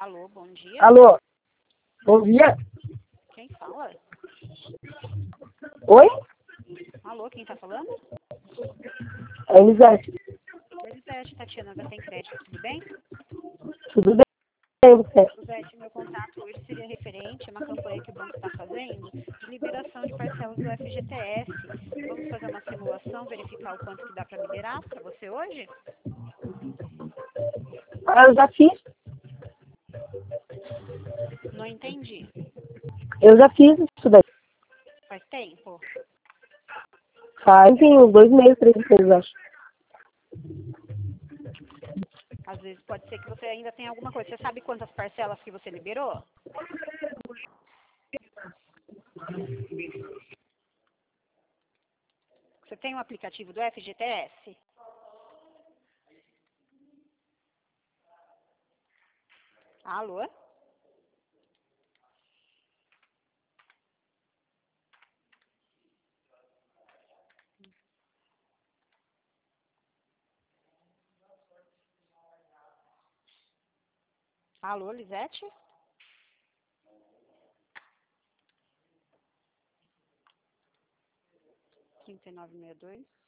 Alô, bom dia. Alô, bom dia. Quem fala? Oi? Alô, quem tá falando? É Elisete. Elisete, Tatiana da Tem Crédito, tudo bem? Tudo bem, você? Elisete, meu contato hoje seria referente a uma campanha que o banco está fazendo de liberação de parcelas do FGTS. Vamos fazer uma simulação, verificar o quanto que dá para liberar para você hoje? Ah, eu já fiz. Não entendi. Eu já fiz isso daí. Faz tempo? Faz, enfim, uns 2 meses, 3 meses, acho. Às vezes pode ser que você ainda tenha alguma coisa. Você sabe quantas parcelas que você liberou? Você tem o aplicativo do FGTS? Alô? Alô, Lisete? Trinta e nove 6962